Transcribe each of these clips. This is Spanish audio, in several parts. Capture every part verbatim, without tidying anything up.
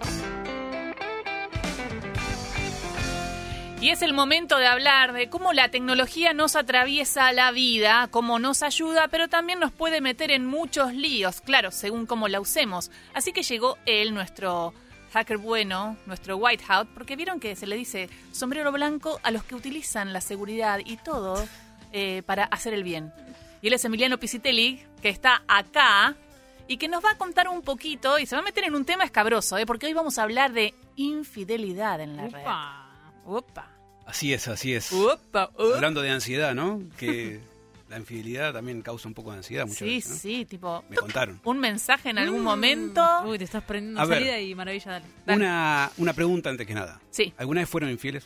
Y es el momento de hablar de cómo la tecnología nos atraviesa la vida, cómo nos ayuda, pero también nos puede meter en muchos líos, claro, según cómo la usemos. Así que llegó él, nuestro hacker bueno, nuestro White Hat, porque vieron que se le dice sombrero blanco a los que utilizan la seguridad y todo eh, para hacer el bien. Y él es Emiliano Piscitelli, que está acá y que nos va a contar un poquito y se va a meter en un tema escabroso, ¿eh? Porque hoy vamos a hablar de infidelidad en la Upa. red. Upa. Así es, así es. Upa, upa. Hablando de ansiedad, ¿no? Que la infidelidad también causa un poco de ansiedad muchas Sí, veces, ¿no? sí, tipo... Me contaron. Un mensaje en algún Mm. momento. Uy, te estás prendiendo A una ver. salida y maravilla, dale. Dale. Una, una pregunta antes que nada. Sí. ¿Alguna vez fueron infieles?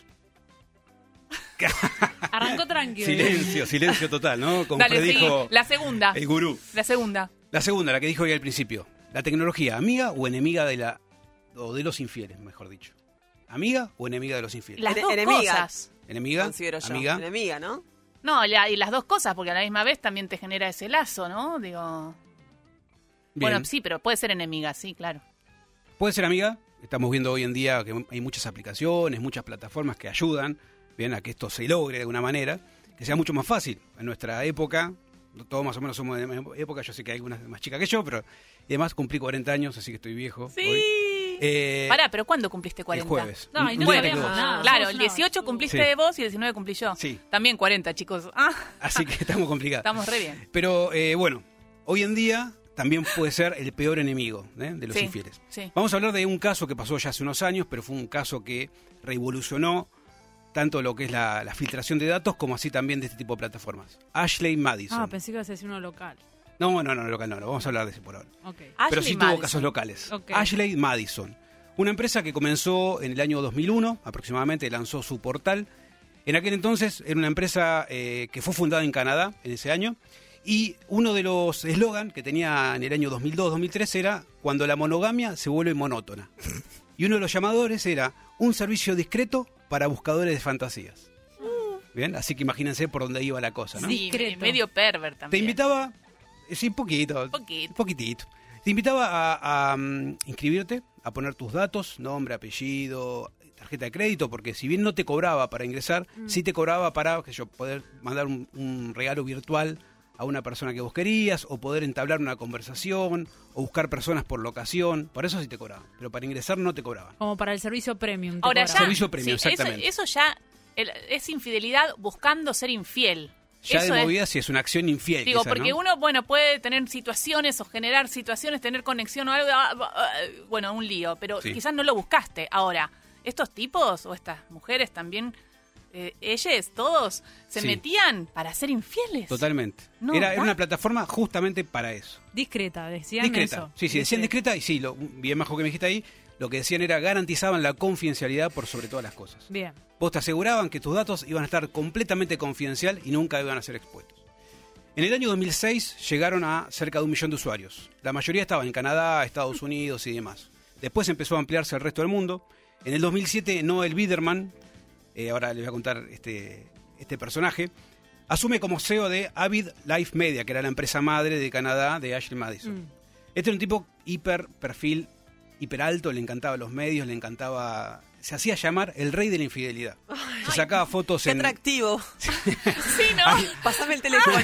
Arrancó tranquilo. Silencio, silencio total, ¿no? Como Dale, seguí. predijo La segunda. el gurú. La segunda. La segunda, la que dijo hoy al principio. ¿La tecnología, amiga o enemiga de la o de los infieles, mejor dicho? ¿Amiga o enemiga de los infieles? Las Ene- dos enemiga. cosas. ¿Enemiga? Considero yo. ¿Amiga? Enemiga, ¿no? No, la- y las dos cosas, porque a la misma vez también te genera ese lazo, ¿no? Digo... Bien. Bueno, sí, pero puede ser enemiga, sí, claro. Puede ser amiga. Estamos viendo hoy en día que hay muchas aplicaciones, muchas plataformas que ayudan, bien, a que esto se logre de alguna manera, que sea mucho más fácil. En nuestra época, todos más o menos somos de la misma época, yo sé que hay algunas más chicas que yo, pero y además cumplí cuarenta años, así que estoy viejo. Sí. hoy. Eh, Pará, pero ¿cuándo cumpliste cuarenta? El jueves. No, y no Un día sabíamos antes que vos. nada. Claro, somos el una- dieciocho cumpliste Sí. vos y el diecinueve cumplí yo. Sí. También cuarenta, chicos. Ah, Así que estamos complicados. estamos re bien. Pero eh, bueno, hoy en día también puede ser el peor enemigo, ¿eh? de los Sí, infieles. sí. Vamos a hablar de un caso que pasó ya hace unos años, pero fue un caso que revolucionó tanto lo que es la, la filtración de datos como así también de este tipo de plataformas. Ashley Madison. Ah, pensé que ibas a decir uno local. No, no, no, no, local no, no, vamos a hablar de ese por ahora. Ok. Pero Ashley sí Madison. tuvo casos locales. Ok. Ashley Madison. Una empresa que comenzó en el año dos mil uno, aproximadamente, lanzó su portal. En aquel entonces era una empresa eh, que fue fundada en Canadá en ese año. Y uno de los eslogan que tenía en el año dos mil dos dos mil tres era cuando la monogamia se vuelve monótona. Y uno de los llamadores era un servicio discreto para buscadores de fantasías. Bien, así que imagínense por dónde iba la cosa, ¿no? Sí, Discreto. medio pervert Te también. invitaba, eh, sí, poquito, Poquito. poquitito. Te invitaba a, a, mm, inscribirte, a poner tus datos, nombre, apellido, tarjeta de crédito, porque si bien no te cobraba para ingresar, Mm. sí te cobraba para que yo poder mandar un, un regalo virtual a una persona que vos querías, o poder entablar una conversación, o buscar personas por locación. Por eso sí te cobraban, pero para ingresar no te cobraban. Como para el servicio premium. te Ahora ya... cobraban. Servicio premium, sí, eso- exactamente. Eso, ya el- es infidelidad buscando ser infiel. Ya Eso de es- movida sí es una acción infiel. Digo, quizá, porque ¿no? uno, bueno, puede tener situaciones o generar situaciones, tener conexión o algo, ah, ah, bueno, un lío, pero Sí. quizás no lo buscaste. Ahora, estos tipos o estas mujeres también, eh, ellas, todos, se Sí. metían para ser infieles. Totalmente. No, era, era da- una plataforma justamente para eso. Discreta, decían Discreta. eso. Sí, sí, decían discreta y sí, lo, bien bajo que me dijiste ahí, lo que decían era garantizaban la confidencialidad por sobre todas las cosas. Bien. Vos te aseguraban que tus datos iban a estar completamente confidencial y nunca iban a ser expuestos. En el año dos mil seis llegaron a cerca de un millón de usuarios. La mayoría estaba en Canadá, Estados Unidos y demás. Después empezó a ampliarse al resto del mundo. En el dos mil siete, Noel Biderman, eh, ahora les voy a contar este, este personaje, asume como C E O de Avid Life Media, que era la empresa madre de Canadá de Ashley Madison. Mm. Este era un tipo hiper perfil, hiper alto, le encantaba los medios, le encantaba... Se hacía llamar el rey de la infidelidad. Se sacaba fotos Qué en... atractivo. Sí, ¿no? Pásame el teléfono.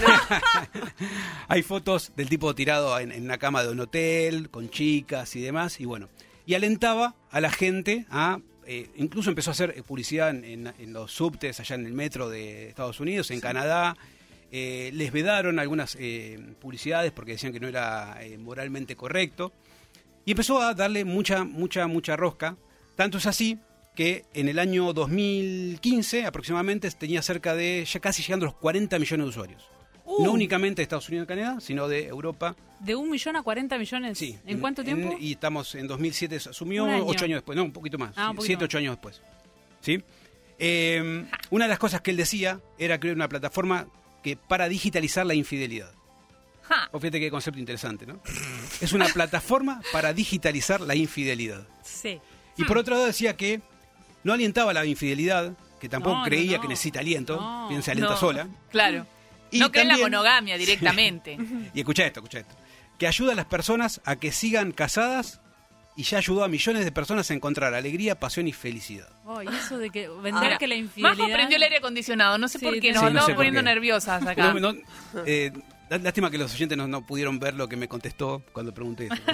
Hay fotos del tipo tirado en, en una cama de un hotel, con chicas y demás, y bueno. Y alentaba a la gente a... eh, incluso empezó a hacer publicidad en, en- en los subtes allá en el metro de Estados Unidos, en Canadá. Eh, les vedaron algunas eh, publicidades porque decían que no era eh, moralmente correcto. Y empezó a darle mucha, mucha, mucha rosca. Tanto es así que en el año dos mil quince aproximadamente tenía cerca de, ya casi llegando a los cuarenta millones de usuarios. Uh. No únicamente de Estados Unidos y Canadá, sino de Europa. ¿De un millón a cuarenta millones? Sí. ¿En cuánto tiempo? y estamos en dos mil siete, se asumió Un año. ocho años después, no, un poquito más, Ah, un sí, poquito siete, más. ocho años después. ¿Sí? Eh, una de las cosas que él decía era crear una plataforma que para digitalizar la infidelidad. Ja. O fíjate qué concepto interesante, ¿no? Es una plataforma para digitalizar la infidelidad. Sí. Y por otro lado decía que no alientaba la infidelidad, que tampoco No, no, creía no. que necesita aliento, No. bien se alienta No, sola. Claro. Y no creen la también- monogamia directamente. Y escucha esto, escucha esto. Que ayuda a las personas a que sigan casadas y ya ayudó a millones de personas a encontrar alegría, pasión y felicidad. Oh, y eso de que vender Ahora, que la infidelidad... Majo prendió el aire acondicionado, no sé Sí, por qué, sí, nos no estamos sé por poniendo qué. nerviosas acá. No, no, eh, lá- lástima que los oyentes no, no pudieron ver lo que me contestó cuando pregunté eso.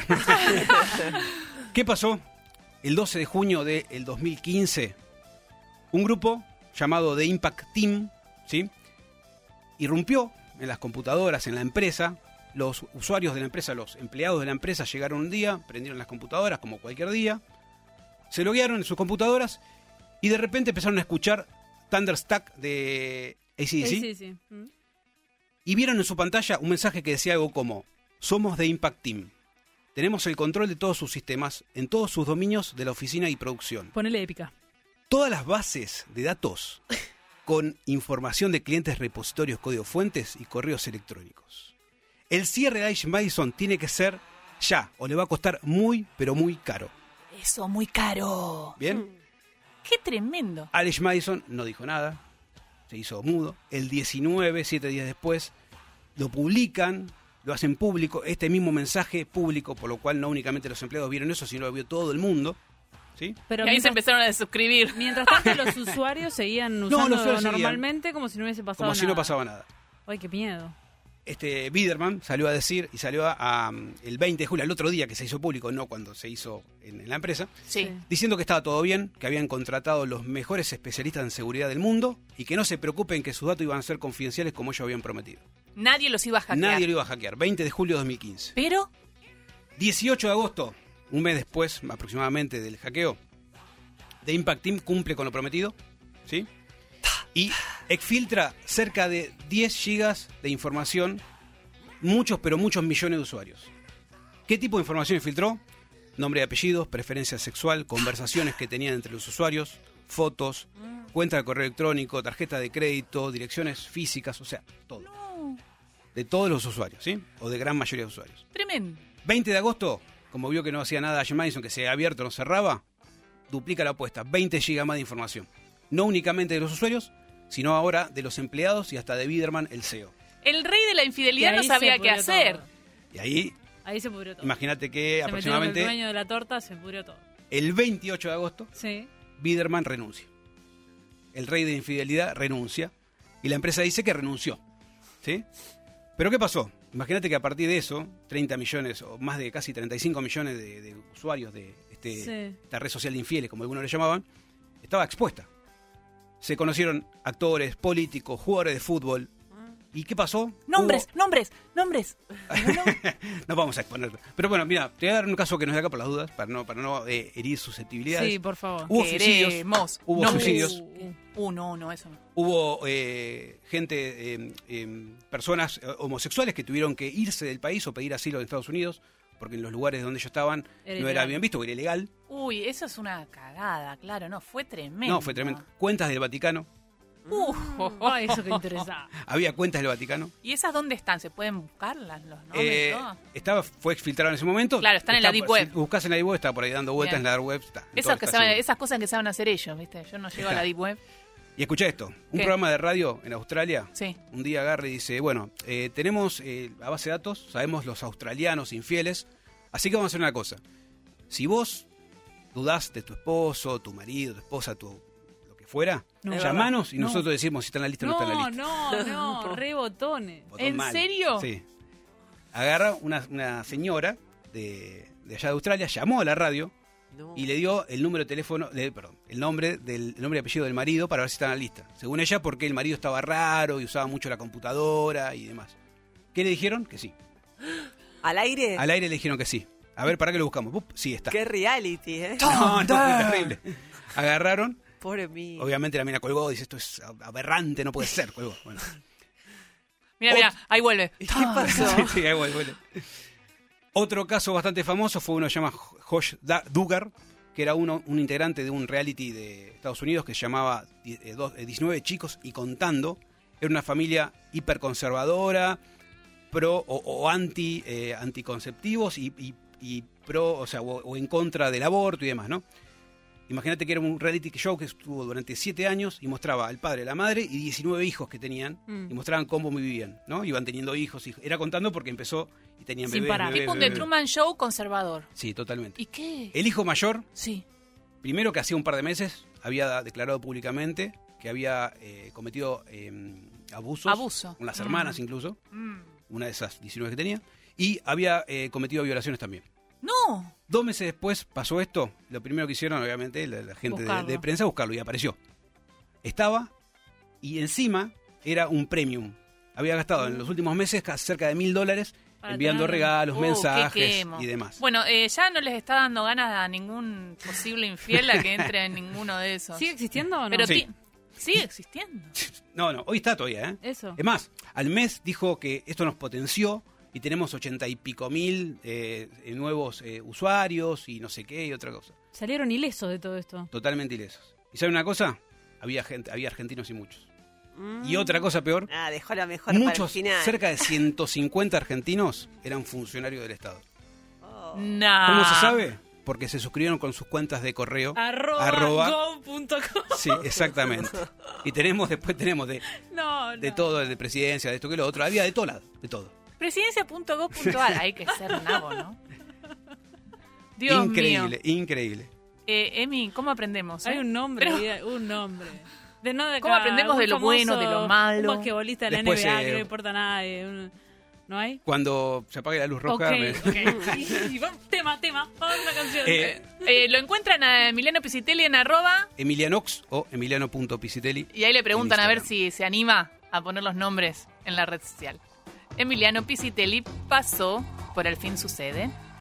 ¿Qué pasó? El doce de junio del dos mil quince, un grupo llamado The Impact Team, ¿sí?, irrumpió en las computadoras, en la empresa. Los usuarios de la empresa, los empleados de la empresa llegaron un día, prendieron las computadoras como cualquier día, se loguearon en sus computadoras y de repente empezaron a escuchar Thunderstruck de A C D C. Sí, sí, sí. Mm. Y vieron en su pantalla un mensaje que decía algo como: somos The Impact Team. Tenemos el control de todos sus sistemas, en todos sus dominios de la oficina y producción. Ponele épica. Todas las bases de datos con información de clientes, repositorios, código fuentes y correos electrónicos. El cierre de Allen Madison tiene que ser ya, o le va a costar muy, pero muy caro. Eso, muy caro. ¿Bien? Qué tremendo. Allen Madison no dijo nada, se hizo mudo. El diecinueve, siete días después, lo publican, lo hacen público, este mismo mensaje público, por lo cual no únicamente los empleados vieron eso, sino lo vio todo el mundo. ¿Sí? Pero y ahí se mientras, empezaron a desuscribir. mientras tanto los usuarios seguían No, usando los usuarios seguían. normalmente como si no hubiese pasado Como nada. si no pasaba nada. Ay, qué miedo. Este Biderman salió a decir, y salió a, a, el veinte de julio, el otro día que se hizo público, no cuando se hizo en, en la empresa, Sí. Sí. diciendo que estaba todo bien, que habían contratado los mejores especialistas en seguridad del mundo y que no se preocupen que sus datos iban a ser confidenciales como ellos habían prometido. Nadie los iba a hackear. Nadie lo iba a hackear. veinte de julio de dos mil quince. Pero, dieciocho de agosto, un mes después aproximadamente del hackeo, The Impact Team cumple con lo prometido, ¿sí? Y exfiltra cerca de diez gigas de información, muchos, pero muchos millones de usuarios. ¿Qué tipo de información filtró? Nombre y apellidos, preferencia sexual, conversaciones que tenían entre los usuarios, fotos, cuenta de correo electrónico, tarjeta de crédito, direcciones físicas, o sea, todo. De todos los usuarios, ¿sí? O de gran mayoría de usuarios. tremendo. veinte de agosto, como vio que no hacía nada Allen Madison, que se había abierto, no cerraba, duplica la apuesta, veinte gigas más de información. No únicamente de los usuarios, sino ahora de los empleados y hasta de Biderman, el C E O. El rey de la infidelidad Y no ahí sabía se qué pudrió hacer. todo. Y ahí, Ahí se pudrió todo. imagínate que Se metió aproximadamente el dueño de la torta, se pudrió todo. el veintiocho de agosto, Sí. Biderman renuncia. El rey de la infidelidad renuncia y la empresa dice que renunció. ¿Sí? ¿Pero qué pasó? Imagínate que a partir de eso, treinta millones o más de casi treinta y cinco millones de, de usuarios de este, Sí. esta red social de infieles, como algunos le llamaban, estaba expuesta. Se conocieron actores, políticos, jugadores de fútbol. ¿Y qué pasó? Nombres, nombres, nombres. Hubo- no vamos a exponer. Pero bueno, mira, te voy a dar un caso que no es de acá por las dudas, para no, para no eh, herir susceptibilidades. Sí, por favor. Hubo suicidios. Queremos. Hubo Nombres. suicidios. Uh, uh, no, no, eso no. Hubo eh, gente, eh, eh, personas eh, homosexuales que tuvieron que irse del país o pedir asilo en Estados Unidos, porque en los lugares donde ellos estaban Era no era ilegal. bien visto, era ilegal. Uy, eso es una cagada, claro, no, fue tremendo. No, fue tremendo. Cuentas del Vaticano. Uh, Ay, eso que interesa. Había cuentas del Vaticano. ¿Y esas dónde están? ¿Se pueden buscar las, los nombres? Eh, todo? estaba, fue exfiltrado en ese momento. Claro, están en Está la Deep por- Web. Si buscas en la Deep Web, está por ahí dando vueltas Bien. en la Dark Web. Está, en todo Esas, que está saben- seguro. esas cosas que saben hacer ellos, ¿viste? Yo no llego a la Está. Deep Web. Y escucha esto, un ¿Qué? programa de radio en Australia, Sí. un día agarra y dice, bueno, eh, tenemos eh, la base de datos, sabemos los australianos infieles, así que vamos a hacer una cosa. Si vos dudás de tu esposo, tu marido, tu esposa, tu lo que fuera, No. llamanos y No. nosotros decimos si está en la lista o no, está en la No, lista. no, no, re botones. Botón ¿En mal. serio? Sí. Agarra una, una señora de, de allá de Australia, llamó a la radio No. y le dio el número de teléfono, de, perdón, el nombre del el nombre y apellido del marido para ver si está en la lista. Según ella, porque el marido estaba raro y usaba mucho la computadora y demás. ¿Qué le dijeron? Que sí. ¿Al aire? Al aire le dijeron que sí. A ver, ¿para qué lo buscamos? Uf, sí, está. Qué reality, ¿eh? No, no, fue terrible. Agarraron, Pobre mío. obviamente la mina colgó, dice, esto es aberrante, no puede ser, colgó. Bueno. Mira, mira, ahí vuelve. ¿Qué pasó? Sí, sí, ahí vuelve, vuelve. Otro caso bastante famoso fue uno que se llama Josh Da- Duggar, que era uno, un integrante de un reality de Estados Unidos que se llamaba die- eh, dos- eh, diecinueve chicos y contando. Era una familia hiperconservadora, pro o, o anti eh, anticonceptivos y, y- y pro, o sea, o, o en contra del aborto y demás, ¿no? Imagínate que era un reality show que estuvo durante siete años y mostraba al padre, la madre y diecinueve hijos que tenían Mm. y mostraban cómo vivían, ¿no? Iban teniendo hijos, hijos. Era contando porque empezó y tenían Sin bebés, parar. bebés, Tipo un bebés, The bebés. Truman Show conservador. Sí, totalmente. ¿Y qué? El hijo mayor, Sí. primero que hacía un par de meses, había declarado públicamente que había eh, cometido eh, abusos. Abuso. Con las hermanas incluso, Mm. una de esas diecinueve que tenía. Y había eh, cometido violaciones también. No. Dos meses después pasó esto. Lo primero que hicieron, obviamente, la, la gente de, Buscarlo. de prensa, buscarlo y apareció. Estaba y encima era un premium. Había gastado en los últimos meses casi cerca de mil dólares Para enviando tener- regalos, Uh, qué mensajes quemo. y demás. Bueno, eh, ya no les está dando ganas a ningún posible infiel a que entre en ninguno de esos. ¿Sigue existiendo o no? Pero Sí. ti- sigue existiendo. No, no, hoy está todavía, ¿eh? Eso. Es más, al mes dijo que esto nos potenció y tenemos ochenta y pico mil eh, eh, nuevos eh, usuarios y no sé qué y otra cosa. Salieron ilesos de todo esto. Totalmente ilesos. ¿Y saben una cosa? Había gente, había argentinos y muchos. Mm. Y otra cosa peor, Ah, dejó la mejor para el muchos, final. cerca de ciento cincuenta argentinos eran funcionarios del Estado. Oh. No. ¿Cómo se sabe? Porque se suscribieron con sus cuentas de correo. Arroba, Arroba. go punto com. Sí, exactamente. Y tenemos, después tenemos de, No, de no. todo, de presidencia, de esto que lo otro. Había de todo lado, de todo. Presidencia punto gov punto ar. Hay que ser nabo, ¿no? Dios increíble, mío. increíble. Eh, Emi, ¿cómo aprendemos? eh? Hay un nombre, Pero- vida, un nombre. De no de ¿Cómo acá, aprendemos un de lo bueno, de lo malo? Un basquetbolista de la Después, N B A eh, que no le importa a nadie. un- ¿No hay? Cuando se apague la luz roja... Ok, me- ok. Y- y vamos- tema, tema. Vamos a la canción. Eh, Eh, lo encuentran a Emiliano Pisitelli en arroba Emilianox o emiliano.pisitelli. y ahí le preguntan en a ver Instagram. si se anima a poner los nombres en la red social. Emiliano Pisitelli pasó por El Fin Sucede.